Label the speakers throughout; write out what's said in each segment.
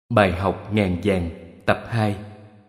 Speaker 1: Bài học ngàn vàng tập 2.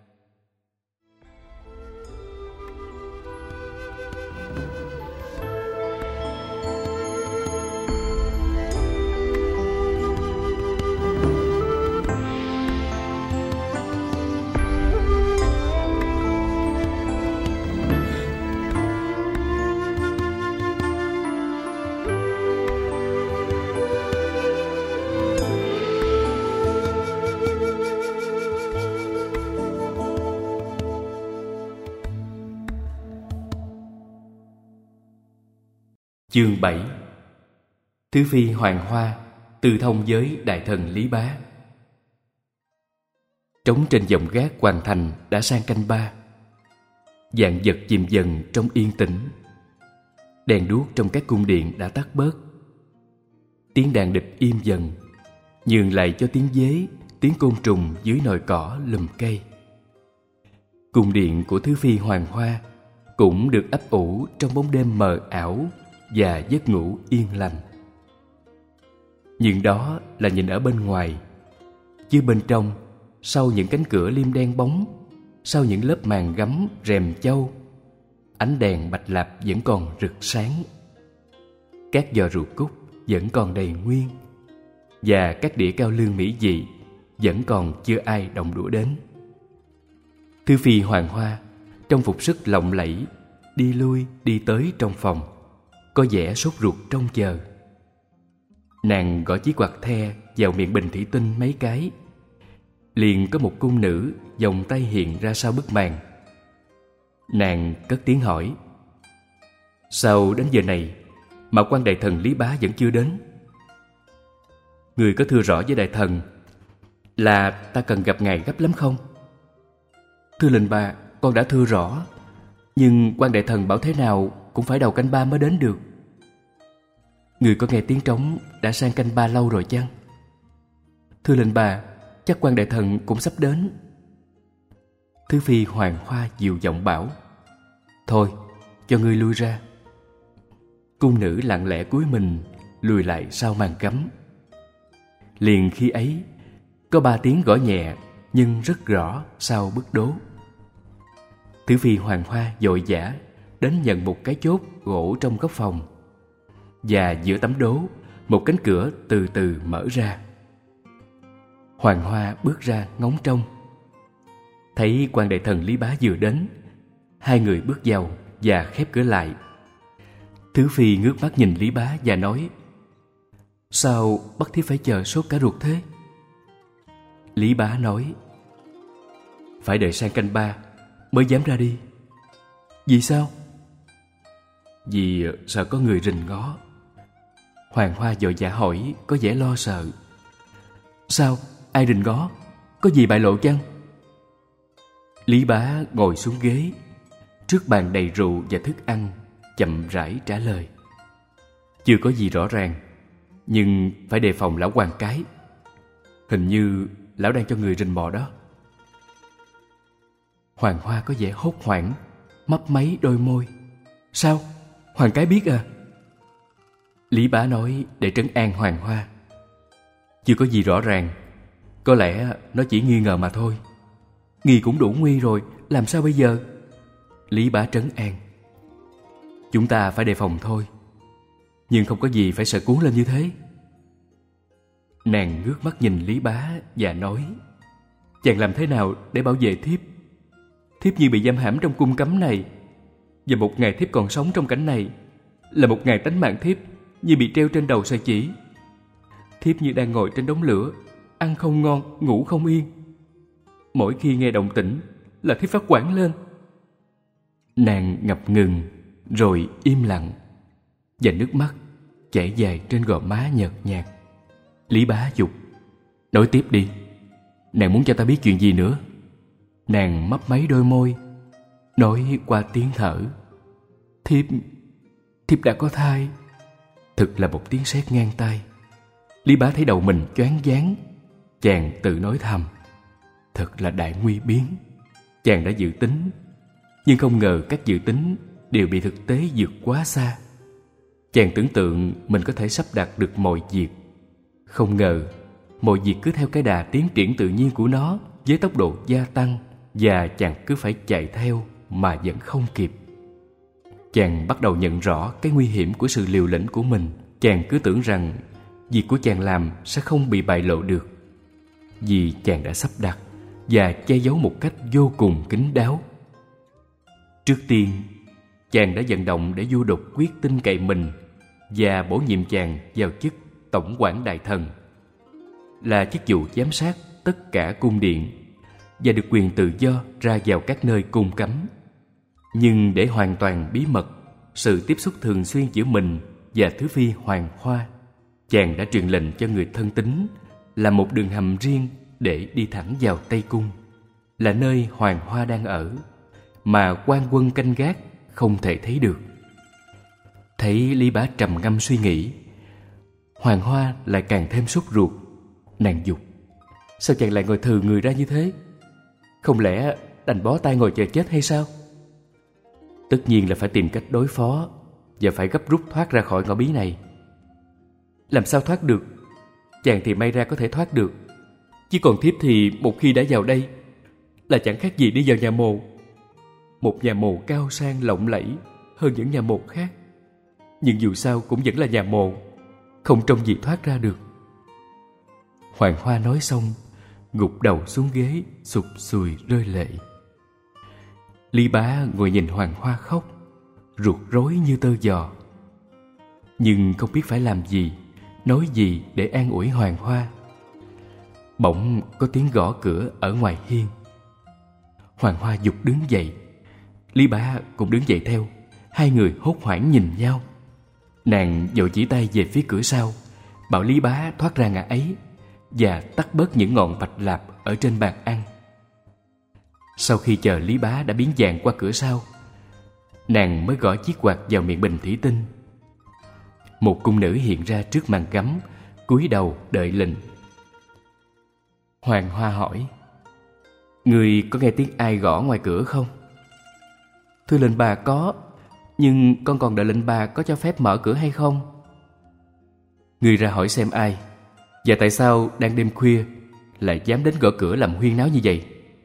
Speaker 1: Chương 7. Thứ Phi Hoàng Hoa tư thông với đại thần Lý Bá. Trống trên dòng gác hoàng thành đã sang canh ba. Vạn vật chìm dần trong yên tĩnh. Đèn đuốc trong các cung điện đã tắt bớt. Tiếng đàn địch im dần, nhường lại cho tiếng dế, tiếng côn trùng dưới nồi cỏ lùm cây. Cung điện của Thứ Phi Hoàng Hoa cũng được ấp ủ trong bóng đêm mờ ảo và giấc ngủ yên lành. Nhưng đó là nhìn ở bên ngoài, chứ bên trong, sau những cánh cửa liêm đen bóng, sau những lớp màn gấm rèm châu, ánh đèn bạch lạp vẫn còn rực sáng. Các giò rượu cúc vẫn còn đầy nguyên, và các đĩa cao lương mỹ vị vẫn còn chưa ai động đũa đến. Thứ Phi Hoàng Hoa trong phục sức lộng lẫy đi lui đi tới trong phòng, có vẻ sốt ruột trông chờ. Nàng gõ chiếc quạt the vào miệng bình thủy tinh mấy cái. Liền có một cung nữ vòng tay hiện ra sau bức màn. Nàng cất tiếng hỏi: "Sao đến giờ này mà quan đại thần Lý Bá vẫn chưa đến?" "Người có thưa rõ với đại thần là ta cần gặp ngài gấp lắm không?" "Thưa lệnh bà, con đã thưa rõ, nhưng quan đại thần bảo thế nào cũng phải đầu canh ba mới đến được." "Người có nghe tiếng trống đã sang canh ba lâu rồi chăng?" "Thưa lệnh bà, chắc quan đại thần cũng sắp đến." Thứ Phi Hoàng Hoa dịu giọng bảo: "Thôi, cho ngươi lui ra." Cung nữ lặng lẽ cúi mình lùi lại sau màn gấm. Liền khi ấy có 3 tiếng gõ nhẹ nhưng rất rõ sau bức đố. Thứ Phi Hoàng Hoa vội vã đến nhận một cái chốt gỗ trong góc phòng, và giữa tấm đố một cánh cửa từ từ mở ra. Hoàng Hoa bước ra ngóng trông. Thấy quan đại thần Lý Bá vừa đến, hai người bước vào và khép cửa lại. Thứ Phi ngước mắt nhìn Lý Bá và nói: "Sao bắt thiếp phải chờ sốt cả ruột thế?" Lý Bá nói: "Phải đợi sang canh ba mới dám ra đi." "Vì sao?" "Vì sợ có người rình ngó." Hoàng Hoa vội vã hỏi, có vẻ lo sợ: "Sao? Ai rình ngó? Có gì bại lộ chăng?" Lý Bá ngồi xuống ghế trước bàn đầy rượu và thức ăn, chậm rãi trả lời: "Chưa có gì rõ ràng, nhưng phải đề phòng lão quan cái. Hình như lão đang cho người rình mò đó." Hoàng Hoa có vẻ hốt hoảng, mấp máy đôi môi: "Sao? Hoàng cái biết à?" Lý Bá nói để trấn an Hoàng Hoa: "Chưa có gì rõ ràng, có lẽ nó chỉ nghi ngờ mà thôi." "Nghi cũng đủ nguy rồi, làm sao bây giờ?" Lý Bá trấn an: "Chúng ta phải đề phòng thôi, nhưng không có gì phải sợ cuốn lên như thế." Nàng ngước mắt nhìn Lý Bá và nói: "Chàng làm thế nào để bảo vệ thiếp? Thiếp như bị giam hãm trong cung cấm này, và một ngày thiếp còn sống trong cảnh này là một ngày tánh mạng thiếp như bị treo trên đầu sợi chỉ. Thiếp như đang ngồi trên đống lửa, ăn không ngon, ngủ không yên. Mỗi khi nghe động tĩnh là thiếp phát hoảng lên." Nàng ngập ngừng rồi im lặng, và nước mắt chảy dài trên gò má nhợt nhạt. Lý Bá giục: "Nói tiếp đi, nàng muốn cho ta biết chuyện gì nữa?" Nàng mấp máy đôi môi, nói qua tiếng thở: Thiếp đã có thai." Thực là một tiếng sét ngang tai. Lý Bá thấy đầu mình choáng váng. Chàng tự nói thầm: "Thật là đại nguy biến." Chàng đã dự tính, nhưng không ngờ các dự tính đều bị thực tế vượt quá xa. Chàng tưởng tượng mình có thể sắp đặt được mọi việc, không ngờ mọi việc cứ theo cái đà tiến triển tự nhiên của nó với tốc độ gia tăng, và chàng cứ phải chạy theo mà vẫn không kịp. Chàng bắt đầu nhận rõ cái nguy hiểm của sự liều lĩnh của mình. Chàng cứ tưởng rằng việc của chàng làm sẽ không bị bại lộ được, vì chàng đã sắp đặt và che giấu một cách vô cùng kín đáo. Trước tiên, chàng đã vận động để vua Đột Quyết tin cậy mình và bổ nhiệm chàng vào chức tổng quản đại thần, là chức vụ giám sát tất cả cung điện và được quyền tự do ra vào các nơi cung cấm. Nhưng để hoàn toàn bí mật sự tiếp xúc thường xuyên giữa mình và Thứ Phi Hoàng Hoa, chàng đã truyền lệnh cho người thân tín làm một đường hầm riêng để đi thẳng vào Tây Cung, là nơi Hoàng Hoa đang ở, mà quan quân canh gác không thể thấy được. Thấy Lý Bá trầm ngâm suy nghĩ, Hoàng Hoa lại càng thêm sốt ruột. Nàng dục: sao chàng lại ngồi thừ người ra như thế? Không lẽ đành bó tay ngồi chờ chết hay sao? Tất nhiên là phải tìm cách đối phó, và phải gấp rút thoát ra khỏi ngõ bí này. Làm sao thoát được? Chàng thì may ra có thể thoát được, chứ còn thiếp thì một khi đã vào đây là chẳng khác gì đi vào nhà mồ. Một nhà mồ cao sang lộng lẫy hơn những nhà mồ khác, nhưng dù sao cũng vẫn là nhà mồ, không trông gì thoát ra được. Hoàng Hoa nói xong, gục đầu xuống ghế, sụp sùi rơi lệ. Lý Bá ngồi nhìn Hoàng Hoa khóc, ruột rối như tơ giò, nhưng không biết phải làm gì, nói gì để an ủi Hoàng Hoa. Bỗng có tiếng gõ cửa ở ngoài hiên. Hoàng Hoa giục đứng dậy, Lý Bá cũng đứng dậy theo. Hai người hốt hoảng nhìn nhau. Nàng vội chỉ tay về phía cửa sau, bảo Lý Bá thoát ra ngã ấy và tắt bớt những ngọn bạch lạp ở trên bàn ăn. Sau khi chờ Lý Bá đã biến dạng qua cửa sau, nàng mới gõ chiếc quạt vào miệng bình thủy tinh. Một cung nữ hiện ra trước màn gấm, cúi đầu đợi lệnh. Hoàng Hoa hỏi: người có nghe tiếng ai gõ ngoài cửa không? Thưa lệnh bà có, nhưng con còn đợi lệnh bà có cho phép mở cửa hay không. Người ra hỏi xem ai, và tại sao đang đêm khuya lại dám đến gõ cửa làm huyên náo như vậy.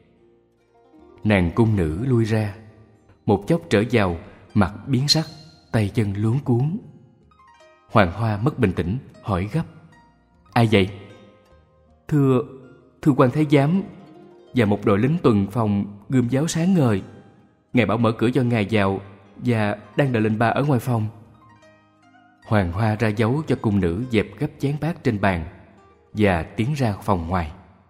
Speaker 1: Nàng cung nữ lui ra, một chốc trở vào, mặt biến sắc, tay chân luống cuống. Hoàng Hoa mất bình tĩnh, hỏi gấp: ai vậy? Thưa quan thái giám và một đội lính tuần phòng gươm giáo sáng ngời. Ngài bảo mở cửa cho ngài vào và đang đợi lệnh bà ở ngoài phòng. Hoàng Hoa ra dấu cho cung nữ dẹp gấp chén bát trên bàn và tiến ra phòng ngoài.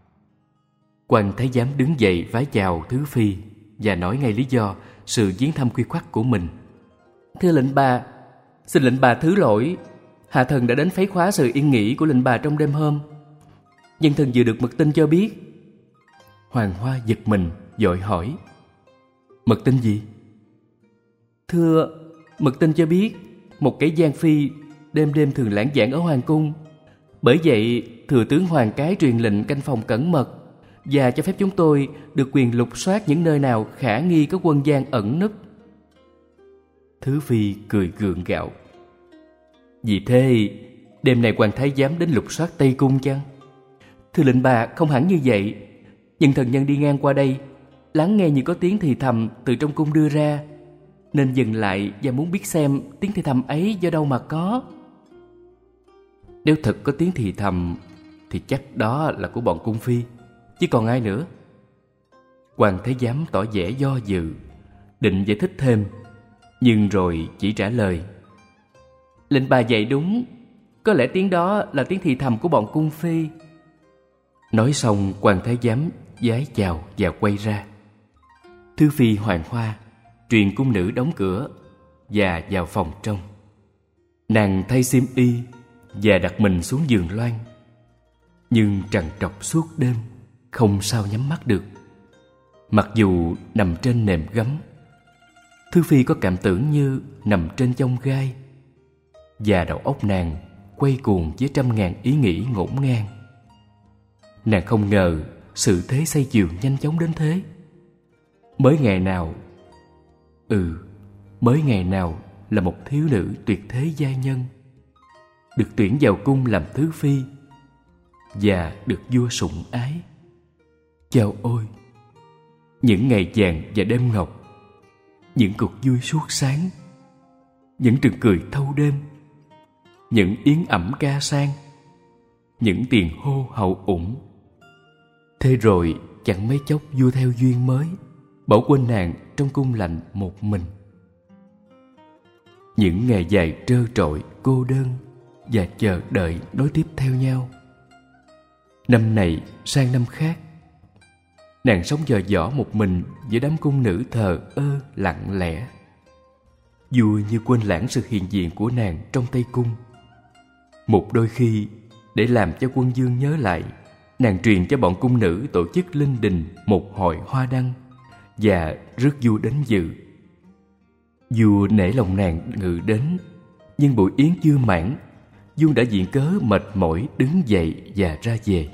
Speaker 1: Quan thái giám đứng dậy vái chào Thứ Phi và nói ngay lý do sự viếng thăm khuya khoắt của mình. Thưa lệnh bà, xin lệnh bà thứ lỗi, hạ thần đã đến phấy khóa sự yên nghỉ của lệnh bà trong đêm hôm. Nhân thần vừa được mật tin cho biết. Hoàng Hoa giật mình, vội hỏi: mật tin gì? Thưa, mật tin cho biết một kẻ gian phi đêm đêm thường lãng vãng ở hoàng cung. Bởi vậy thừa tướng Hoàng Cái truyền lệnh canh phòng cẩn mật và cho phép chúng tôi được quyền lục soát những nơi nào khả nghi có quân gian ẩn nấp. Thứ Phi cười gượng gạo: vì thế đêm nay quan thái giám đến lục soát Tây Cung chăng? Thưa lệnh bà, không hẳn như vậy. Nhưng thần nhân đi ngang qua đây, lắng nghe như có tiếng thì thầm từ trong cung đưa ra, nên dừng lại và muốn biết xem tiếng thì thầm ấy do đâu mà có. Nếu thật có tiếng thì thầm thì chắc đó là của bọn cung phi, chứ còn ai nữa. Quan thái giám tỏ vẻ do dự, định giải thích thêm, nhưng rồi chỉ trả lời: lệnh bà dạy đúng, có lẽ tiếng đó là tiếng thì thầm của bọn cung phi. Nói xong, quan thái giám vái chào và quay ra. Thứ Phi Hoàng Hoa truyền cung nữ đóng cửa và vào phòng trong. Nàng thay xiêm y và đặt mình xuống giường loan, nhưng trằn trọc suốt đêm không sao nhắm mắt được. Mặc dù nằm trên nệm gấm, Thứ Phi có cảm tưởng như nằm trên chông gai, và đầu óc nàng quay cuồng với trăm ngàn ý nghĩ ngổn ngang. Nàng không ngờ sự thế xoay chiều nhanh chóng đến thế. Mới ngày nào là một thiếu nữ tuyệt thế giai nhân được tuyển vào cung làm Thứ Phi, và được vua sủng ái. Chao ôi! Những ngày vàng và đêm ngọc, những cuộc vui suốt sáng, những trừng cười thâu đêm, những yến ẩm ca sang, những tiền hô hậu ủng. Thế rồi chẳng mấy chốc vua theo duyên mới, bỏ quên nàng trong cung lạnh một mình. Những ngày dài trơ trọi, cô đơn và chờ đợi nối tiếp theo nhau. Năm này sang năm khác, nàng sống dò dỏ một mình giữa đám cung nữ thờ ơ lặng lẽ. Vua như quên lãng sự hiện diện của nàng trong Tây Cung. Một đôi khi, để làm cho quân vương nhớ lại, nàng truyền cho bọn cung nữ tổ chức linh đình một hội hoa đăng và rước vua đến dự. Vua nể lòng nàng ngự đến, nhưng buổi yến chưa mãn, vua đã viện cớ mệt mỏi đứng dậy và ra về.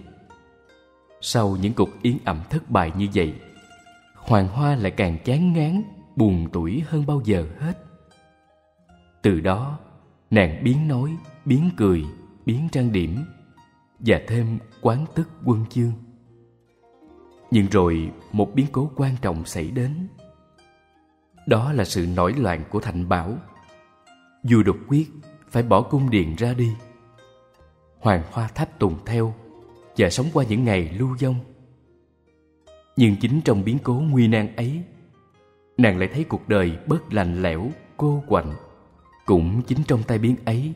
Speaker 1: Sau những cuộc yến ẩm thất bại như vậy, Hoàng Hoa lại càng chán ngán, buồn tủi hơn bao giờ hết. Từ đó, nàng biến nói, biến cười, biến trang điểm, và thêm quán tức quân chương. Nhưng rồi một biến cố quan trọng xảy đến. Đó là sự nổi loạn của Thạnh Bảo. Vua đột quyết phải bỏ cung điện ra đi. Hoàng Hoa tháp tùng theo và sống qua những ngày lưu vong. Nhưng chính trong biến cố nguy nan ấy, nàng lại thấy cuộc đời bớt lạnh lẽo, cô quạnh. Cũng chính trong tai biến ấy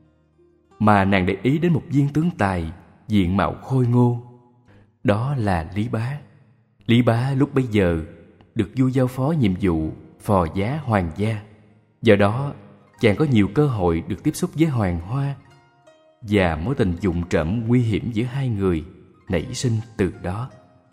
Speaker 1: mà nàng để ý đến một viên tướng tài, diện mạo khôi ngô. Đó là Lý Bá. Lý Bá lúc bấy giờ được vua giao phó nhiệm vụ phò giá hoàng gia. Do đó, chàng có nhiều cơ hội được tiếp xúc với Hoàng Hoa, và mối tình vụng trộm nguy hiểm giữa hai người nảy sinh từ đó.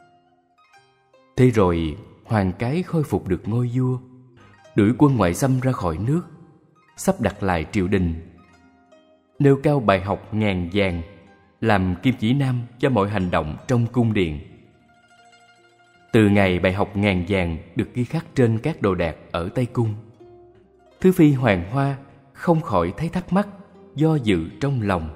Speaker 1: Thế rồi Hoàng Cái khôi phục được ngôi vua, đuổi quân ngoại xâm ra khỏi nước, sắp đặt lại triều đình, nêu cao bài học ngàn vàng, làm kim chỉ nam cho mọi hành động trong cung điện. Từ ngày bài học ngàn vàng được ghi khắc trên các đồ đạc ở Tây Cung, Thứ Phi Hoàng Hoa không khỏi thấy thắc mắc, do dự trong lòng.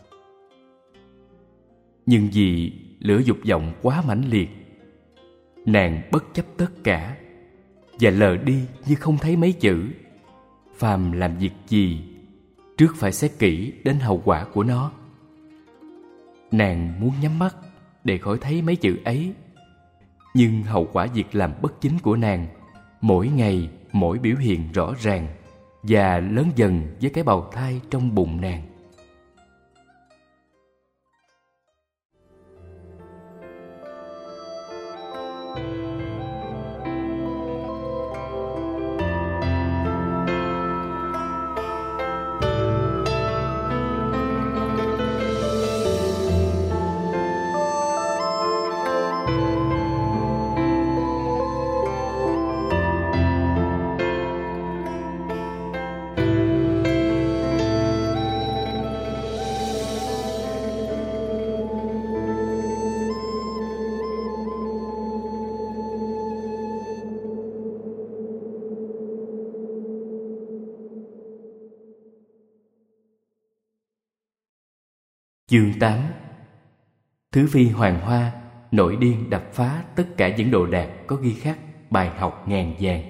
Speaker 1: Nhưng vì lửa dục vọng quá mãnh liệt, nàng bất chấp tất cả và lờ đi như không thấy mấy chữ: phàm làm việc gì, trước phải xét kỹ đến hậu quả của nó. Nàng muốn nhắm mắt để khỏi thấy mấy chữ ấy, nhưng hậu quả việc làm bất chính của nàng mỗi ngày mỗi biểu hiện rõ ràng và lớn dần với cái bào thai trong bụng nàng. Chương 8. Thứ Phi Hoàng Hoa nổi điên đập phá tất cả những đồ đạc có ghi khắc bài học ngàn vàng.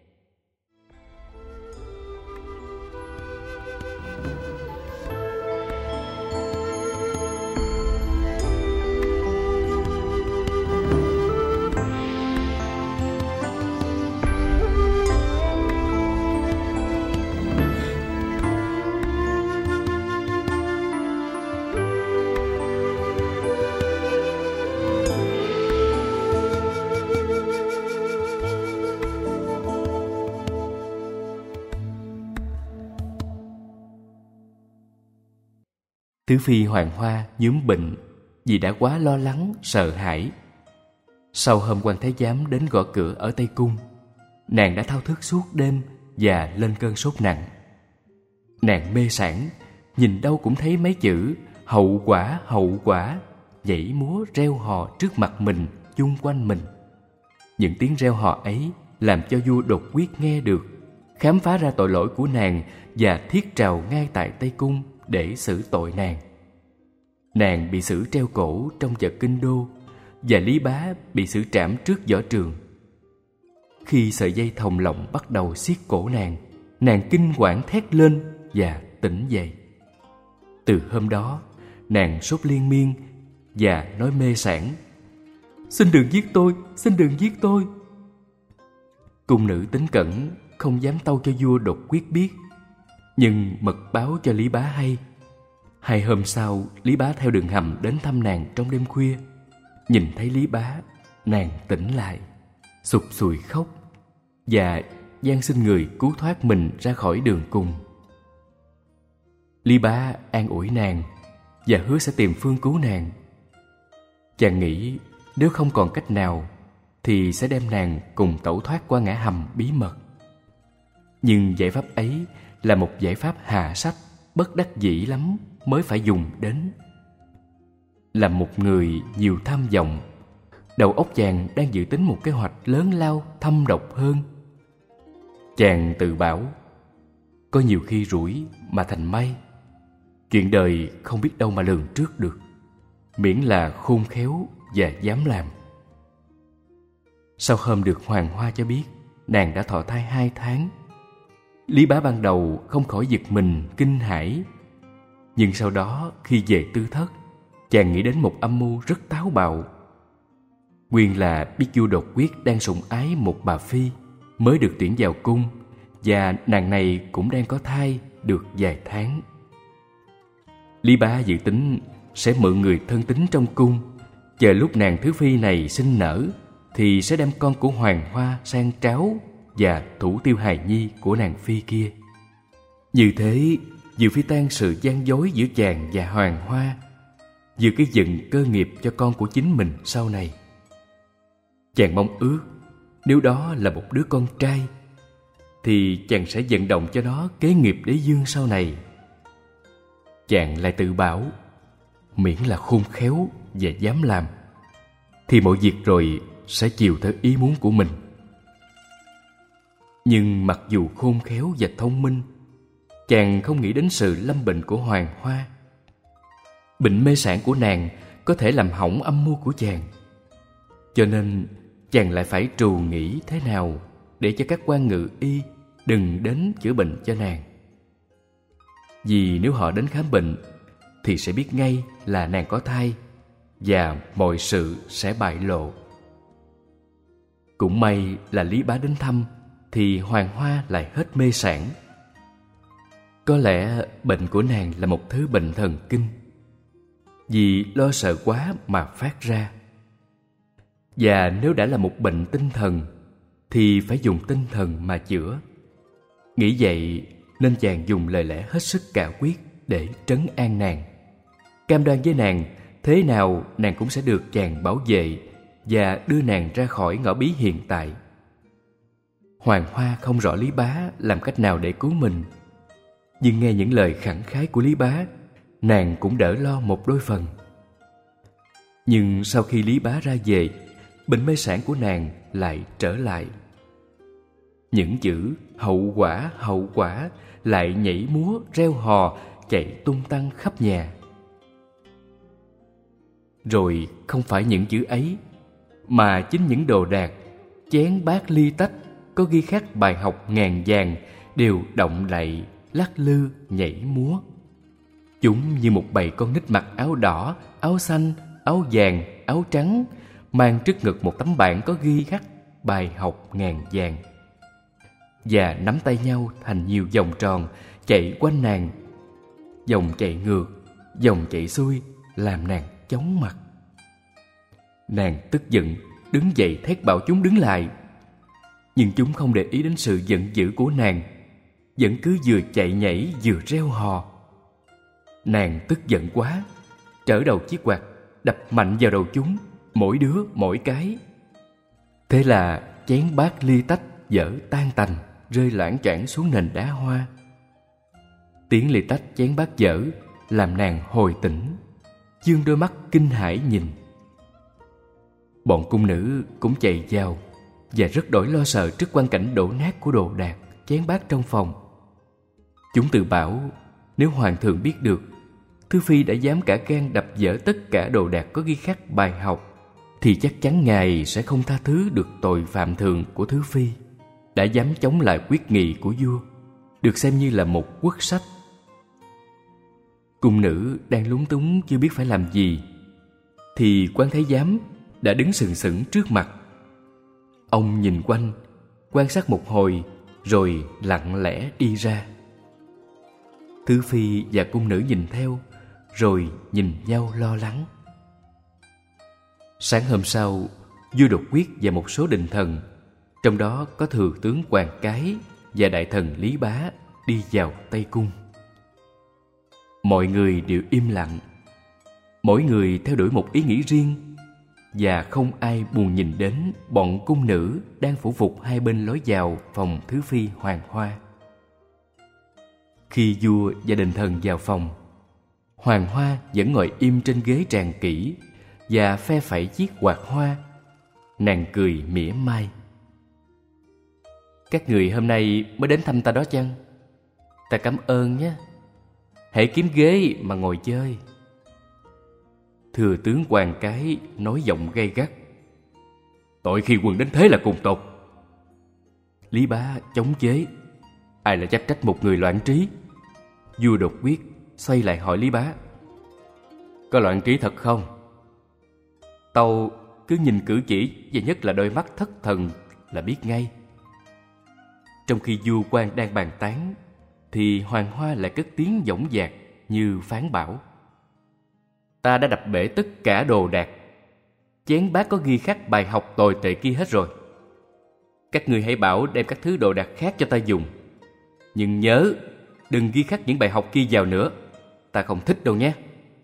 Speaker 1: Thứ Phi Hoàng Hoa nhúm bệnh vì đã quá lo lắng, sợ hãi. Sau hôm quan thái giám đến gõ cửa ở Tây Cung, nàng đã thao thức suốt đêm và lên cơn sốt nặng. Nàng mê sảng, nhìn đâu cũng thấy mấy chữ hậu quả, nhảy múa reo hò trước mặt mình, chung quanh mình. Những tiếng reo hò ấy làm cho vua Đột Quyết nghe được, khám phá ra tội lỗi của nàng và thiết trào ngay tại Tây Cung để xử tội nàng. Nàng bị xử treo cổ trong chợ Kinh Đô, và Lý Bá bị xử trảm trước võ trường. Khi sợi dây thòng lọng bắt đầu siết cổ nàng kinh hoảng thét lên và tỉnh dậy. Từ hôm đó, nàng sốt liên miên và nói mê sảng: "Xin đừng giết tôi, xin đừng giết tôi." Cung nữ tín cẩn không dám tâu cho vua Đột Quyết biết, nhưng mật báo cho Lý Bá hay. 2 hôm sau, Lý Bá theo đường hầm đến thăm nàng trong đêm khuya. Nhìn thấy Lý Bá, nàng tỉnh lại, sụt sùi khóc và van xin người cứu thoát mình ra khỏi đường cùng. Lý Bá an ủi nàng và hứa sẽ tìm phương cứu nàng. Chàng nghĩ nếu không còn cách nào thì sẽ đem nàng cùng tẩu thoát qua ngã hầm bí mật. Nhưng giải pháp ấy là một giải pháp hạ sách, bất đắc dĩ lắm mới phải dùng đến. Là một người nhiều tham vọng, đầu óc chàng đang dự tính một kế hoạch lớn lao thâm độc hơn. Chàng tự bảo: có nhiều khi rủi mà thành may. Chuyện đời không biết đâu mà lường trước được, miễn là khôn khéo và dám làm. Sau hôm được Hoàng Hoa cho biết nàng đã thọ thai 2 tháng, Lý Bá ban đầu không khỏi giật mình kinh hãi. Nhưng sau đó khi về tư thất, chàng nghĩ đến một âm mưu rất táo bạo. Nguyên là biết vua Đột Quyết đang sủng ái một bà phi mới được tuyển vào cung, và nàng này cũng đang có thai được vài tháng. Lý Bá dự tính sẽ mượn người thân tín trong cung, chờ lúc nàng thứ phi này sinh nở thì sẽ đem con của Hoàng Hoa sang tráo và thủ tiêu hài nhi của nàng phi kia. Như thế vừa phi tan sự gian dối giữa chàng và Hoàng Hoa, vừa cái dựng cơ nghiệp cho con của chính mình sau này. Chàng mong ước nếu đó là một đứa con trai thì chàng sẽ vận động cho nó kế nghiệp đế dương sau này. Chàng lại tự bảo miễn là khôn khéo và dám làm thì mọi việc rồi sẽ chiều theo ý muốn của mình. Nhưng mặc dù khôn khéo và thông minh, chàng không nghĩ đến sự lâm bệnh của Hoàng Hoa. Bệnh mê sảng của nàng có thể làm hỏng âm mưu của chàng, cho nên chàng lại phải trù nghĩ thế nào để cho các quan ngự y đừng đến chữa bệnh cho nàng. Vì nếu họ đến khám bệnh thì sẽ biết ngay là nàng có thai và mọi sự sẽ bại lộ. Cũng may là Lý Bá đến thăm thì Hoàng Hoa lại hết mê sảng. Có lẽ bệnh của nàng là một thứ bệnh thần kinh, vì lo sợ quá mà phát ra. Và nếu đã là một bệnh tinh thần thì phải dùng tinh thần mà chữa. Nghĩ vậy nên chàng dùng lời lẽ hết sức cả quyết để trấn an nàng, cam đoan với nàng thế nào nàng cũng sẽ được chàng bảo vệ và đưa nàng ra khỏi ngõ bí hiện tại. Hoàng Hoa không rõ Lý Bá làm cách nào để cứu mình, nhưng nghe những lời khẳng khái của Lý Bá, nàng cũng đỡ lo một đôi phần. Nhưng sau khi Lý Bá ra về, bệnh mê sảng của nàng lại trở lại. Những chữ hậu quả lại nhảy múa reo hò chạy tung tăng khắp nhà. Rồi không phải những chữ ấy, mà chính những đồ đạc, chén bát ly tách có ghi khắc bài học ngàn vàng đều động lạy, lắc lư, nhảy múa. Chúng như một bầy con nít mặc áo đỏ, áo xanh, áo vàng, áo trắng, mang trước ngực một tấm bảng có ghi khắc bài học ngàn vàng, và nắm tay nhau thành nhiều vòng tròn chạy quanh nàng. Vòng chạy ngược, vòng chạy xuôi làm nàng chóng mặt. Nàng tức giận đứng dậy thét bảo chúng đứng lại, nhưng chúng không để ý đến sự giận dữ của nàng, vẫn cứ vừa chạy nhảy vừa reo hò. Nàng tức giận quá, trở đầu chiếc quạt đập mạnh vào đầu chúng, mỗi đứa mỗi cái. Thế là chén bát ly tách vỡ tan tành, rơi loảng choảng xuống nền đá hoa. Tiếng ly tách chén bát vỡ làm nàng hồi tỉnh, dương đôi mắt kinh hãi nhìn. Bọn cung nữ cũng chạy vào và rất đổi lo sợ trước quang cảnh đổ nát của đồ đạc, chén bát trong phòng. Chúng tự bảo nếu hoàng thượng biết được Thứ Phi đã dám cả gan đập vỡ tất cả đồ đạc có ghi khắc bài học, thì chắc chắn Ngài sẽ không tha thứ được tội phạm thường của Thứ Phi đã dám chống lại quyết nghị của vua, được xem như là một quốc sách. Cung nữ đang lúng túng chưa biết phải làm gì, thì quan thái giám đã đứng sừng sững trước mặt. Ông nhìn quanh, quan sát một hồi, rồi lặng lẽ đi ra. Thứ Phi và cung nữ nhìn theo, rồi nhìn nhau lo lắng. Sáng hôm sau, vua Đột Quyết và một số đình thần, trong đó có thừa tướng Hoàng Cái và đại thần Lý Bá, đi vào Tây Cung. Mọi người đều im lặng, mỗi người theo đuổi một ý nghĩ riêng, và không ai buồn nhìn đến bọn cung nữ đang phủ phục hai bên lối vào phòng Thứ Phi Hoàng Hoa. Khi vua và đình thần vào phòng, Hoàng Hoa vẫn ngồi im trên ghế tràng kỹ và phe phẩy chiếc quạt hoa. Nàng cười mỉa mai: "Các người hôm nay mới đến thăm ta đó chăng? Ta cảm ơn nhé. Hãy kiếm ghế mà ngồi chơi." Thừa tướng Hoàng Cái nói giọng gay gắt: "Tội khi quân đến thế là cùng tột." Lý Bá chống chế: "Ai là dám trách một người loạn trí?" Vua Đột Quyết xoay lại hỏi Lý Bá: "Có loạn trí thật không?" Tâu cứ nhìn cử chỉ và nhất là đôi mắt thất thần là biết ngay. Trong khi vua quan đang bàn tán, thì Hoàng Hoa lại cất tiếng dõng dạc như phán bảo: "Ta đã đập bể tất cả đồ đạc, chén bát có ghi khắc bài học tồi tệ kia hết rồi. Các ngươi hãy bảo đem các thứ đồ đạc khác cho ta dùng, nhưng nhớ đừng ghi khắc những bài học kia vào nữa, ta không thích đâu nhé."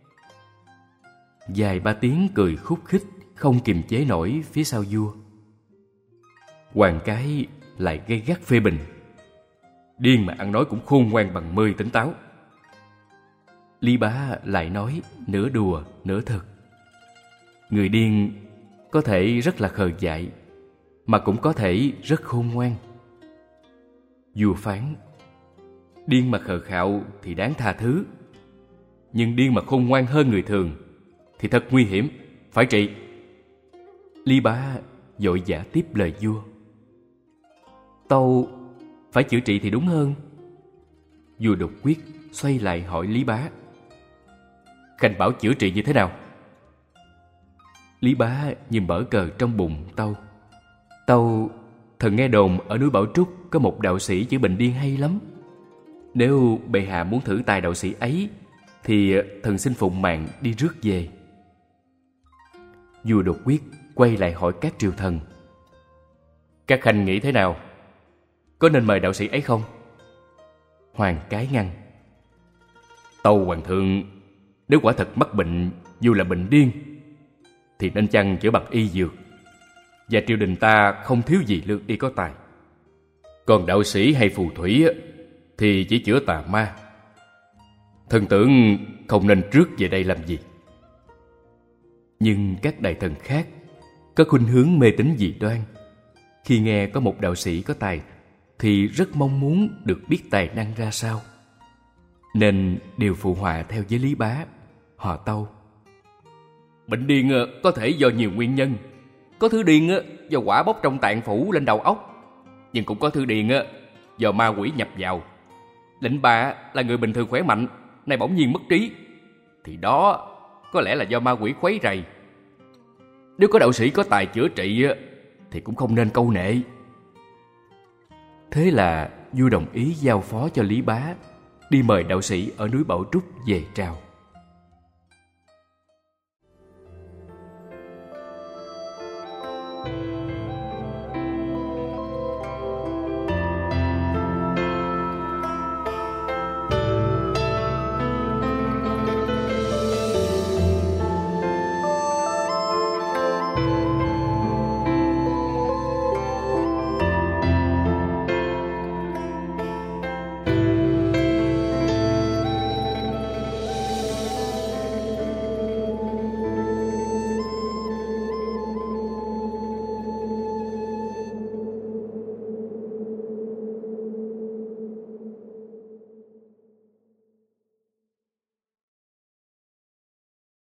Speaker 1: Vài ba tiếng cười khúc khích không kiềm chế nổi phía sau vua. Hoàng Cái lại gay gắt phê bình: "Điên mà ăn nói cũng khôn ngoan bằng 10 tỉnh táo." Lý Bá lại nói nửa đùa nửa thật: "Người điên có thể rất là khờ dại, mà cũng có thể rất khôn ngoan." Vua phán: "Điên mà khờ khạo thì đáng tha thứ, nhưng điên mà khôn ngoan hơn người thường thì thật nguy hiểm, phải trị." Lý Bá vội vã tiếp lời vua: "Tâu phải chữa trị thì đúng hơn." Vua Đột Quyết xoay lại hỏi Lý Bá: "Khanh bảo chữa trị như thế nào?" Lý Bá như mở cờ trong bụng tâu: "Tâu, thần nghe đồn ở núi Bảo Trúc có một đạo sĩ chữa bệnh điên hay lắm. Nếu bệ hạ muốn thử tài đạo sĩ ấy, thì thần xin phụng mạng đi rước về." Vua Đột Quyết quay lại hỏi các triều thần: "Các khanh nghĩ thế nào? Có nên mời đạo sĩ ấy không?" Hoàng Cái ngăn: "Tâu hoàng thượng, nếu quả thật mắc bệnh dù là bệnh điên thì nên chăng chữa bằng y dược, và triều đình ta không thiếu gì lương y có tài. Còn đạo sĩ hay phù thủy thì chỉ chữa tà ma. Thần tưởng không nên rước về đây làm gì." Nhưng các đại thần khác có khuynh hướng mê tín dị đoan, khi nghe có một đạo sĩ có tài thì rất mong muốn được biết tài năng ra sao, nên đều phụ họa theo với Lý Bá. Họ tâu: "Bệnh điên có thể do nhiều nguyên nhân. Có thứ điên do quả bốc trong tạng phủ lên đầu óc, nhưng cũng có thứ điên do ma quỷ nhập vào. Lệnh bà là người bình thường khỏe mạnh, nay bỗng nhiên mất trí, thì đó có lẽ là do ma quỷ khuấy rầy. Nếu có đạo sĩ có tài chữa trị thì cũng không nên câu nệ." Thế là vua đồng ý giao phó cho Lý Bá đi mời đạo sĩ ở núi Bảo Trúc về trao.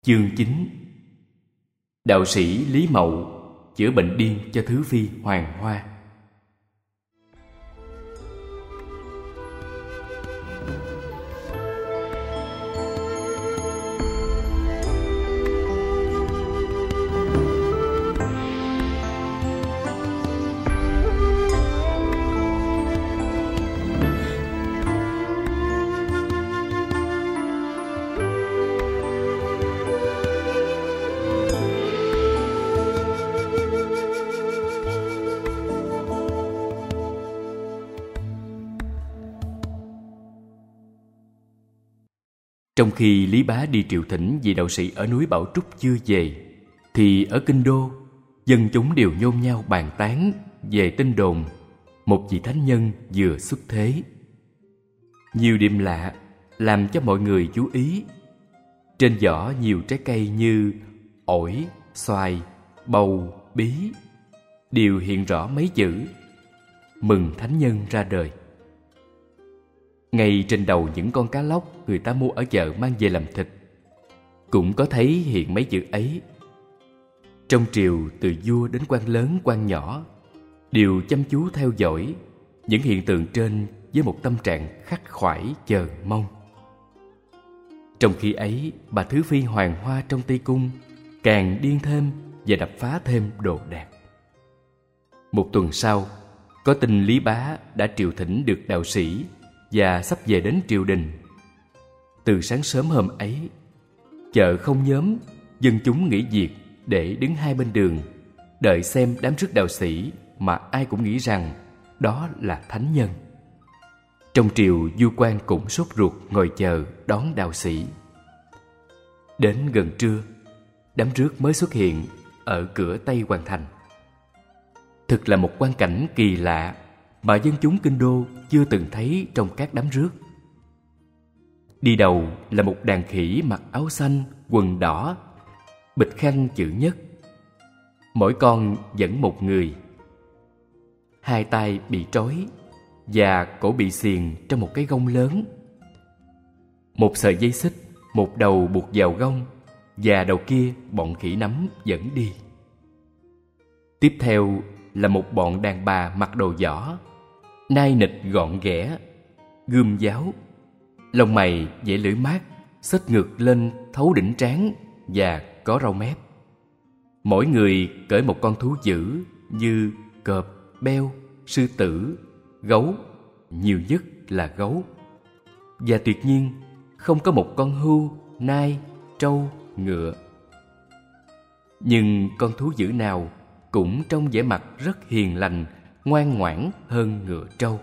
Speaker 1: Chương 9. Đạo sĩ Lý Mậu chữa bệnh điên cho Thứ Phi Hoàng Hoa. Trong khi Lý Bá đi triệu thỉnh vị đạo sĩ ở núi Bảo Trúc chưa về, thì ở Kinh Đô, dân chúng đều nhôn nhao bàn tán về tin đồn một vị thánh nhân vừa xuất thế. Nhiều điểm lạ làm cho mọi người chú ý. Trên vỏ nhiều trái cây như ổi, xoài, bầu, bí đều hiện rõ mấy chữ mừng thánh nhân ra đời. Ngay trên đầu những con cá lóc người ta mua ở chợ mang về làm thịt cũng có thấy hiện mấy chữ ấy. Trong triều, từ vua đến quan lớn quan nhỏ đều chăm chú theo dõi những hiện tượng trên với một tâm trạng khắc khoải chờ mong. Trong khi ấy, bà Thứ Phi Hoàng Hoa trong Tây Cung càng điên thêm và đập phá thêm đồ đạc. Một tuần sau, có tin Lý Bá đã triệu thỉnh được đạo sĩ và sắp về đến triều đình. Từ sáng sớm hôm ấy, chợ không nhóm, dân chúng nghỉ việc để đứng hai bên đường đợi xem đám rước đạo sĩ mà ai cũng nghĩ rằng đó là thánh nhân. Trong triều, vua quan cũng sốt ruột ngồi chờ đón đạo sĩ. Đến gần trưa, đám rước mới xuất hiện ở cửa Tây Hoàng Thành. Thực là một quang cảnh kỳ lạ mà dân chúng Kinh Đô chưa từng thấy trong các đám rước. Đi đầu là một đàn khỉ mặc áo xanh, quần đỏ, bịch khăn chữ nhất. Mỗi con dẫn một người. Hai tay bị trói và cổ bị xiềng trong một cái gông lớn. Một sợi dây xích, một đầu buộc vào gông và đầu kia bọn khỉ nắm dẫn đi. Tiếp theo là một bọn đàn bà mặc đồ võ, nai nịch gọn ghẽ, gươm giáo, lông mày vẽ lưỡi mát, xếch ngược lên thấu đỉnh trán và có râu mép. Mỗi người cởi một con thú dữ như cọp, beo, sư tử, gấu, nhiều nhất là gấu. Và tuyệt nhiên không có một con hươu, nai, trâu, ngựa. Nhưng con thú dữ nào cũng trông vẻ mặt rất hiền lành, ngoan ngoãn hơn ngựa trâu.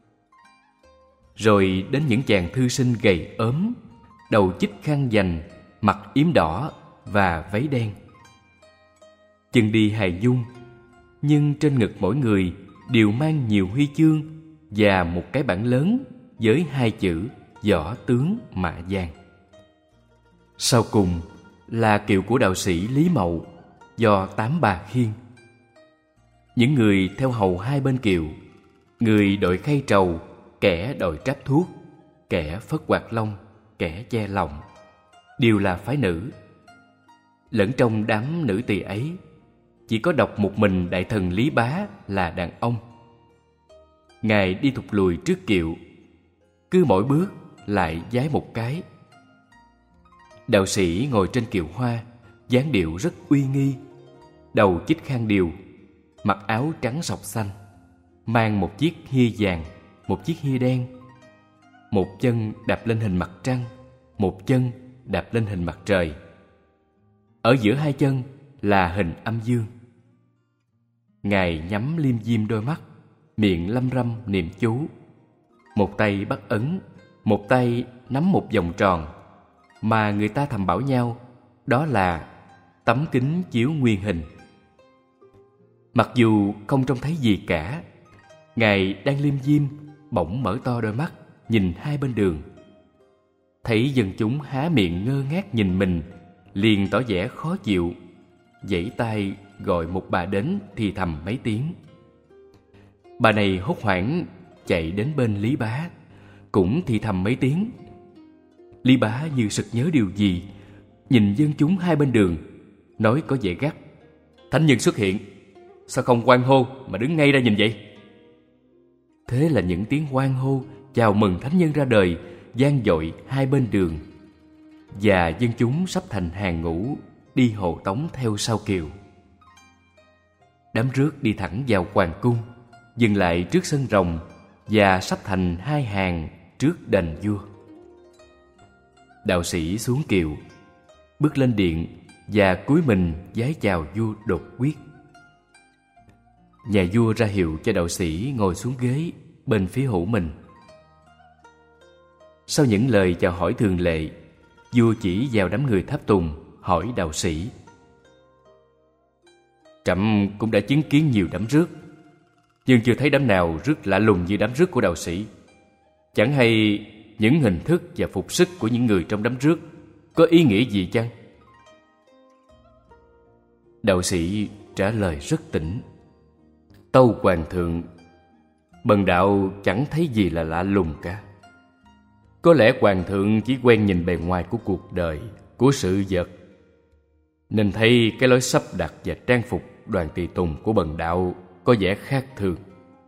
Speaker 1: Rồi đến những chàng thư sinh gầy ốm, đầu chích khăn vành, mặc yếm đỏ và váy đen. Chân đi hài dung, nhưng trên ngực mỗi người đều mang nhiều huy chương và một cái bảng lớn với hai chữ võ tướng Mạ Vàng. Sau cùng là kiệu của đạo sĩ Lý Mậu do 8 bà khiêng. Những người theo hầu hai bên kiệu, người đội khay trầu, kẻ đội tráp thuốc, kẻ phất quạt lông, kẻ che lòng, đều là phái nữ. Lẫn trong đám nữ tỳ ấy, chỉ có độc một mình đại thần Lý Bá là đàn ông. Ngài đi thụt lùi trước kiệu, cứ mỗi bước lại vái một cái. Đạo sĩ ngồi trên kiệu hoa, dáng điệu rất uy nghi, đầu chích khăn điều, mặc áo trắng sọc xanh, mang một chiếc hia vàng, một chiếc hia đen. Một chân đạp lên hình mặt trăng, một chân đạp lên hình mặt trời. Ở giữa hai chân là hình âm dương. Ngài nhắm liêm diêm đôi mắt, miệng lăm răm niệm chú. Một tay bắt ấn, một tay nắm một vòng tròn, mà người ta thầm bảo nhau đó là tấm kính chiếu nguyên hình. Mặc dù không trông thấy gì cả, Ngài đang liêm diêm bỗng mở to đôi mắt nhìn hai bên đường. Thấy dân chúng há miệng ngơ ngác nhìn mình, liền tỏ vẻ khó chịu, giãy tay gọi một bà đến thì thầm mấy tiếng. Bà này hốt hoảng chạy đến bên Lý Bá, cũng thì thầm mấy tiếng. Lý Bá như sực nhớ điều gì, nhìn dân chúng hai bên đường, nói có vẻ gắt: "Thánh nhân xuất hiện, sao không hoan hô mà đứng ngay ra nhìn vậy?" Thế là những tiếng hoan hô chào mừng thánh nhân ra đời vang dội hai bên đường, và dân chúng sắp thành hàng ngũ đi hộ tống theo sau kiều. Đám rước đi thẳng vào hoàng cung, dừng lại trước sân rồng và sắp thành hai hàng trước đền vua. Đạo sĩ xuống kiều, bước lên điện và cúi mình vái chào vua Đột Quyết. Nhà vua ra hiệu cho đạo sĩ ngồi xuống ghế bên phía hữu mình. Sau những lời chào hỏi thường lệ, vua chỉ vào đám người tháp tùng hỏi đạo sĩ: "Trẫm cũng đã chứng kiến nhiều đám rước, nhưng chưa thấy đám nào rước lạ lùng như đám rước của đạo sĩ. Chẳng hay những hình thức và phục sức của những người trong đám rước có ý nghĩa gì chăng?" Đạo sĩ trả lời rất tĩnh: "Tâu hoàng thượng, bần đạo chẳng thấy gì là lạ lùng cả. Có lẽ hoàng thượng chỉ quen nhìn bề ngoài của cuộc đời, của sự vật, nên thấy cái lối sắp đặt và trang phục đoàn tùy tùng của bần đạo có vẻ khác thường.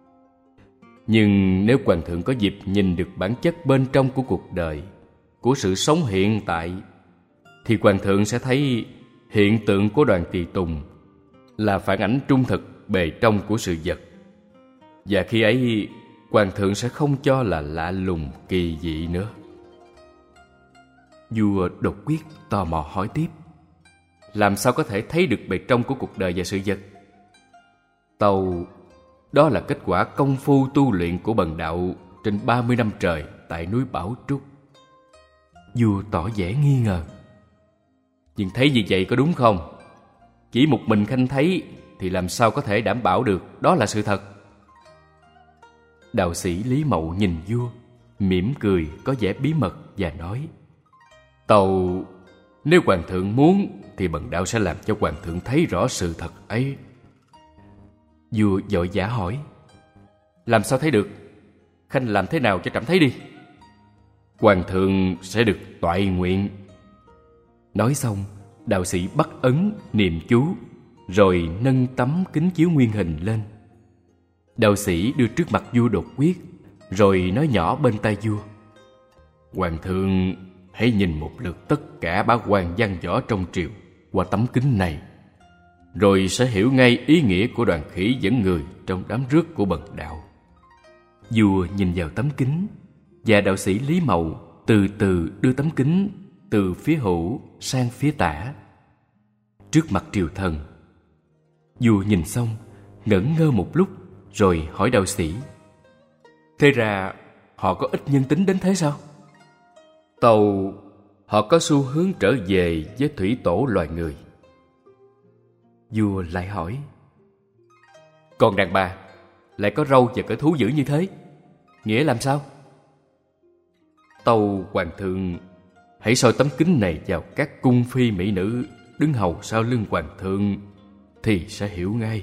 Speaker 1: Nhưng nếu hoàng thượng có dịp nhìn được bản chất bên trong của cuộc đời, của sự sống hiện tại, thì hoàng thượng sẽ thấy hiện tượng của đoàn tùy tùng là phản ảnh trung thực bề trong của sự vật. Và khi ấy, hoàng thượng sẽ không cho là lạ lùng kỳ dị nữa." Vua Đột Quyết tò mò hỏi tiếp: "Làm sao có thể thấy được bề trong của cuộc đời và sự vật?" "Tâu, đó là kết quả công phu tu luyện của bần đạo trên 30 năm trời tại núi Bảo Trúc." Vua tỏ vẻ nghi ngờ: "Nhưng thấy gì vậy có đúng không? Chỉ một mình khanh thấy thì làm sao có thể đảm bảo được đó là sự thật?" Đạo sĩ Lý Mậu nhìn vua, mỉm cười có vẻ bí mật và nói: "Tâu, nếu hoàng thượng muốn thì bần đạo sẽ làm cho hoàng thượng thấy rõ sự thật ấy." Vua vội vã hỏi: "Làm sao thấy được? Khanh làm thế nào cho trẫm thấy đi." "Hoàng thượng sẽ được toại nguyện." Nói xong, đạo sĩ bắt ấn niệm chú, rồi nâng tấm kính chiếu nguyên hình lên. Đạo sĩ đưa trước mặt vua Đột Quyết, rồi nói nhỏ bên tai vua: "Hoàng thượng hãy nhìn một lượt tất cả bá quan văn võ trong triều qua tấm kính này, rồi sẽ hiểu ngay ý nghĩa của đoàn khỉ dẫn người trong đám rước của bần đạo." Vua nhìn vào tấm kính, và đạo sĩ Lý Mậu từ từ đưa tấm kính từ phía hữu sang phía tả, trước mặt triều thần. Vua nhìn xong, ngẩn ngơ một lúc, rồi hỏi đạo sĩ: "Thế ra họ có ít nhân tính đến thế sao?" "Tâu, họ có xu hướng trở về với thủy tổ loài người." Vua lại hỏi: "Còn đàn bà lại có râu và cỡ thú dữ như thế, nghĩa làm sao?" "Tâu hoàng thượng, hãy soi tấm kính này vào các cung phi mỹ nữ đứng hầu sau lưng hoàng thượng thì sẽ hiểu ngay."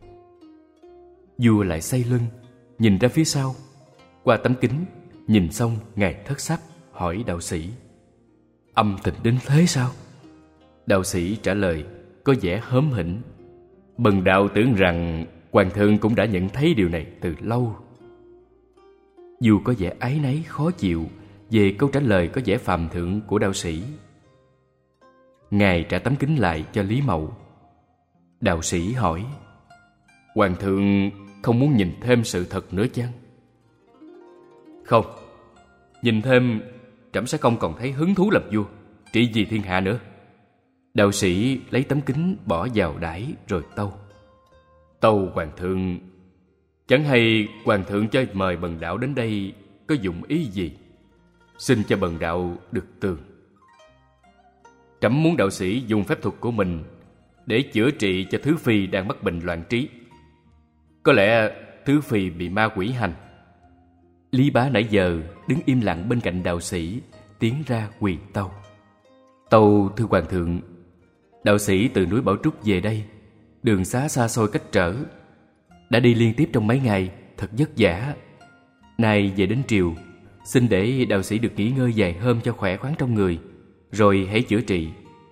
Speaker 1: Vua lại xoay lưng, nhìn ra phía sau. Qua tấm kính, nhìn xong ngài thất sắc, hỏi đạo sĩ: "Âm tình đến thế sao?" Đạo sĩ trả lời có vẻ hớm hỉnh: "Bần đạo tưởng rằng hoàng thượng cũng đã nhận thấy điều này từ lâu." Vua có vẻ áy náy khó chịu về câu trả lời có vẻ phàm thượng của đạo sĩ. Ngài trả tấm kính lại cho Lý Mậu. Đạo sĩ hỏi: "Hoàng thượng không muốn nhìn thêm sự thật nữa chăng?" "Không, nhìn thêm trẫm sẽ không còn thấy hứng thú làm vua, trị vì thiên hạ nữa." Đạo sĩ lấy tấm kính bỏ vào đãi rồi tâu: "Tâu hoàng thượng, chẳng hay hoàng thượng cho mời bần đạo đến đây có dụng ý gì? Xin cho bần đạo được tường." "Trẫm muốn đạo sĩ dùng phép thuật của mình để chữa trị cho thứ phi đang mắc bệnh loạn trí. Có lẽ thứ phi bị ma quỷ hành." Lý Bá nãy giờ đứng im lặng bên cạnh đạo sĩ, tiến ra quỳ tâu: "Tâu thưa hoàng thượng, đạo sĩ từ núi Bảo Trúc về đây, đường xá xa xôi cách trở, đã đi liên tiếp trong mấy ngày, thật vất vả. Nay về đến triều, xin để đạo sĩ được nghỉ ngơi vài hôm cho khỏe khoắn trong người, rồi hãy chữa trị,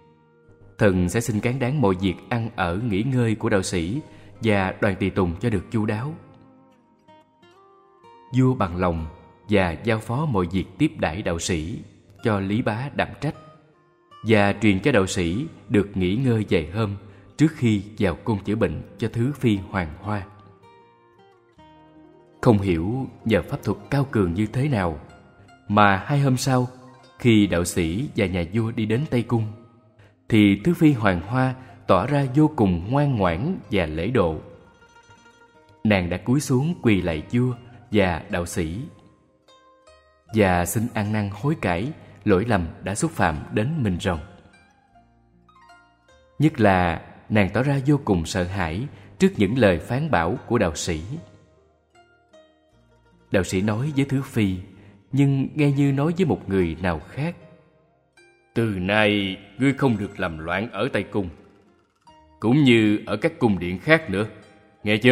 Speaker 1: thần sẽ xin cán đáng mọi việc ăn ở nghỉ ngơi của đạo sĩ và đoàn tùy tùng cho được chu đáo. Vua bằng lòng và giao phó mọi việc tiếp đãi đạo sĩ cho Lý Bá đảm trách, và truyền cho đạo sĩ được nghỉ ngơi vài hôm trước khi vào cung chữa bệnh cho thứ phi Hoàng Hoa. Không hiểu nhờ pháp thuật cao cường như thế nào mà 2 hôm sau, khi đạo sĩ và nhà vua đi đến Tây Cung, thì thứ phi Hoàng Hoa tỏ ra vô cùng ngoan ngoãn và lễ độ. Nàng đã cúi xuống quỳ lạy vua và đạo sĩ và xin ăn năn hối cải lỗi lầm đã xúc phạm đến mình rồng. Nhất là nàng tỏ ra vô cùng sợ hãi trước những lời phán bảo của đạo sĩ. Đạo sĩ nói với thứ phi, nhưng nghe như nói với một người nào khác: từ nay ngươi không được làm loạn ở Tây Cung, cũng như ở các cung điện khác nữa, nghe chưa?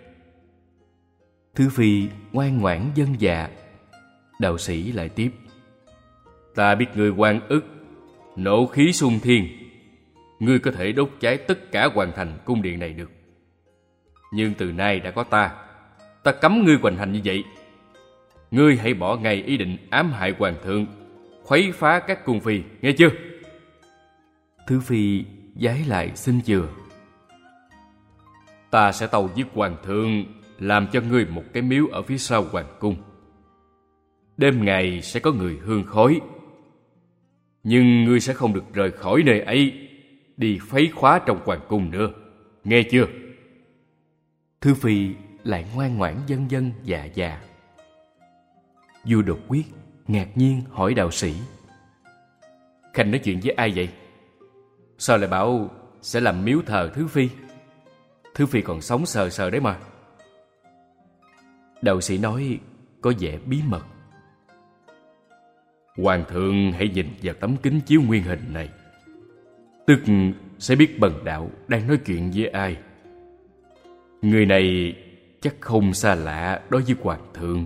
Speaker 1: Thứ phi ngoan ngoãn vâng dạ. Đạo sĩ lại tiếp: ta biết ngươi oan ức, nộ khí xung thiên, ngươi có thể đốt cháy tất cả hoàn thành cung điện này được. Nhưng từ nay đã có ta cấm ngươi hoành hành như vậy. Ngươi hãy bỏ ngay ý định ám hại hoàng thượng, khuấy phá các cung phi, nghe chưa? Thứ phi vái lại xin chừa: ta sẽ tâu với hoàng thượng làm cho ngươi một cái miếu ở phía sau hoàng cung. Đêm ngày sẽ có người hương khói, nhưng ngươi sẽ không được rời khỏi nơi ấy đi phấy khóa trong hoàng cung nữa, nghe chưa? Thứ phi lại ngoan ngoãn vâng vâng dạ dạ. Vua đột quyết ngạc nhiên hỏi đạo sĩ: Khanh nói chuyện với ai vậy? Sao lại bảo sẽ làm miếu thờ Thứ phi? Thứ phi còn sống sờ sờ đấy mà. Đạo sĩ nói có vẻ bí mật: hoàng thượng hãy nhìn vào tấm kính chiếu nguyên hình này, tức sẽ biết bần đạo đang nói chuyện với ai. Người này chắc không xa lạ đối với hoàng thượng.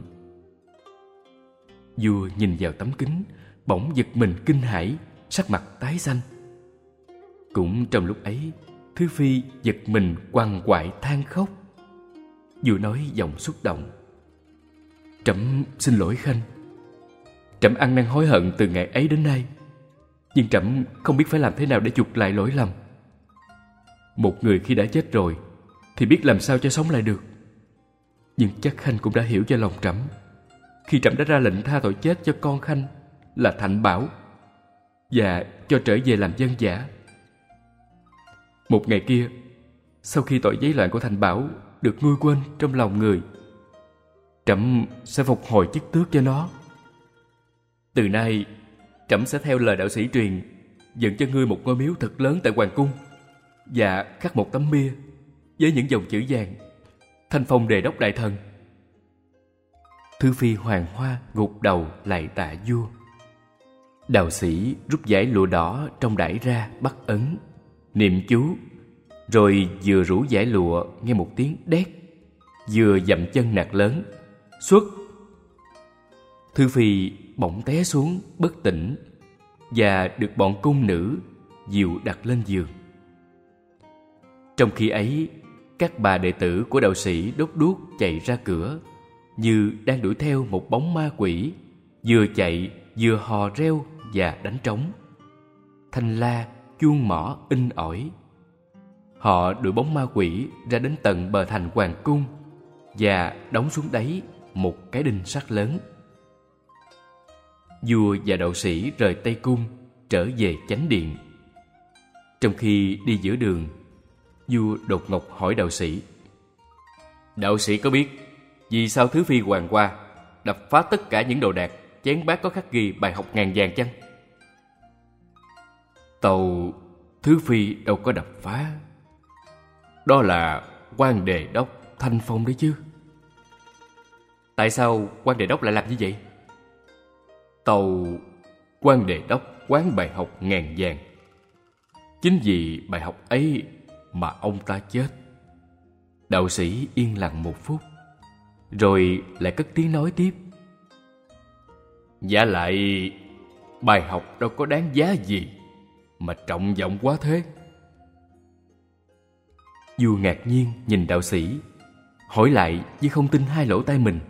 Speaker 1: Vua nhìn vào tấm kính, bỗng giật mình kinh hãi, sắc mặt tái xanh. Cũng trong lúc ấy, Thứ phi giật mình quằn quại than khóc. Vua nói giọng xúc động: trẫm xin lỗi Khanh. Trẫm ăn năn hối hận từ ngày ấy đến nay, nhưng trẫm không biết phải làm thế nào để chuộc lại lỗi lầm. Một người khi đã chết rồi thì biết làm sao cho sống lại được. Nhưng chắc Khanh cũng đã hiểu cho lòng trẫm khi trẫm đã ra lệnh tha tội chết cho con Khanh là Thạnh Bảo và cho trở về làm dân giả. Một ngày kia, sau khi tội giấy loạn của Thạnh Bảo được nguôi quên trong lòng người, trẫm sẽ phục hồi chức tước cho nó. Từ nay, trẫm sẽ theo lời đạo sĩ truyền, dựng cho ngươi một ngôi miếu thật lớn tại hoàng cung và khắc một tấm bia với những dòng chữ vàng: Thanh phong đề đốc đại thần. Thứ phi Hoàng Hoa gục đầu lạy tạ vua. Đạo sĩ rút dải lụa đỏ trong đải ra, bắt ấn, niệm chú, rồi vừa rủ dải lụa nghe một tiếng đét, vừa dậm chân nạt lớn: xuất! Thứ phi bỗng té xuống bất tỉnh và được bọn cung nữ dìu đặt lên giường. Trong khi ấy, các bà đệ tử của đạo sĩ đốt đuốc chạy ra cửa, như đang đuổi theo một bóng ma quỷ, vừa chạy vừa hò reo và đánh trống. Thanh la, chuông mõ in ỏi. Họ đuổi bóng ma quỷ ra đến tận bờ thành hoàng cung và đóng xuống đáy một cái đinh sắt lớn. Vua và đạo sĩ rời Tây Cung trở về chánh điện. Trong khi đi giữa đường, vua đột ngột hỏi đạo sĩ: đạo sĩ có biết vì sao Thứ phi Hoàng Hoa đập phá tất cả những đồ đạc, chén bát có khắc ghi bài học ngàn vàng chăng? Tàu Thứ phi đâu có đập phá. Đó là quan đề đốc Thanh Phong đấy chứ. Tại sao quan đề đốc lại làm như vậy? Tàu quan đề đốc quán bài học ngàn vàng. Chính vì bài học ấy mà ông ta chết. Đạo sĩ yên lặng một phút, rồi lại cất tiếng nói tiếp: Giả lại bài học đâu có đáng giá gì, mà trọng vọng quá thế? Vua ngạc nhiên nhìn đạo sĩ, hỏi lại như không tin hai lỗ tai mình.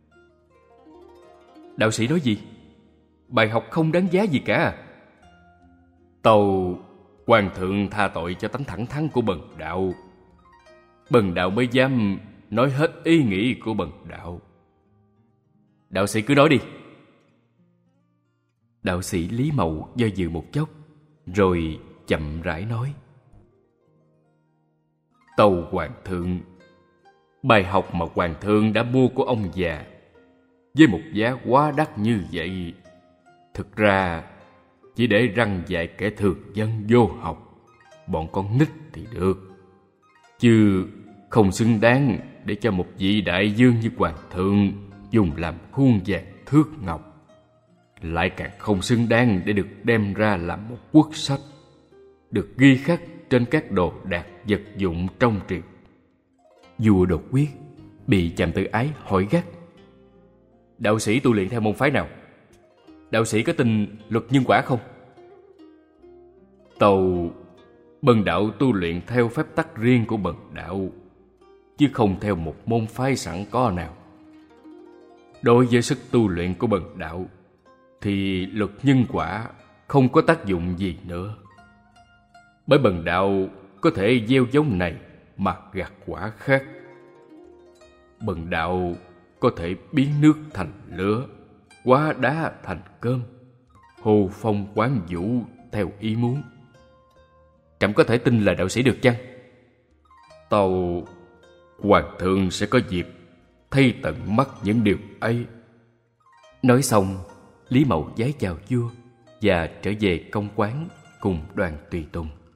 Speaker 1: Đạo sĩ nói gì? Bài học không đáng giá gì cả. Tâu hoàng thượng tha tội cho tánh thẳng thắn của bần đạo. Bần đạo mới dám nói hết ý nghĩ của bần đạo. Đạo sĩ cứ nói đi. Đạo sĩ Lý Mậu do dự một chốc, rồi chậm rãi nói. Tâu hoàng thượng, bài học mà hoàng thượng đã mua của ông già với một giá quá đắt như vậy, thực ra chỉ để răn dạy kẻ thường dân vô học, bọn con nít thì được, chứ không xứng đáng để cho một vị đại vương như hoàng thượng dùng làm khuôn vàng thước ngọc, lại càng không xứng đáng để được đem ra làm một quốc sách, được ghi khắc trên các đồ đạc vật dụng trong triều. Vua đột quyết bị Chàm Tử Ái hỏi gắt. Đạo sĩ tu luyện theo môn phái nào? Đạo sĩ có tin luật nhân quả không? Tâu bần đạo tu luyện theo phép tắc riêng của bần đạo, chứ không theo một môn phái sẵn có nào. Đối với sức tu luyện của bần đạo thì luật nhân quả không có tác dụng gì nữa. Bởi bần đạo có thể gieo giống này mà gặt quả khác. Bần đạo có thể biến nước thành lửa, hóa đá thành cơm, hồ phong quán vũ theo ý muốn. Trẫm có thể tin lời đạo sĩ được chăng? Tâu hoàng thượng sẽ có dịp thấy tận mắt những điều ấy. Nói xong, Lý Mậu vái chào vua và trở về công quán cùng đoàn tùy tùng.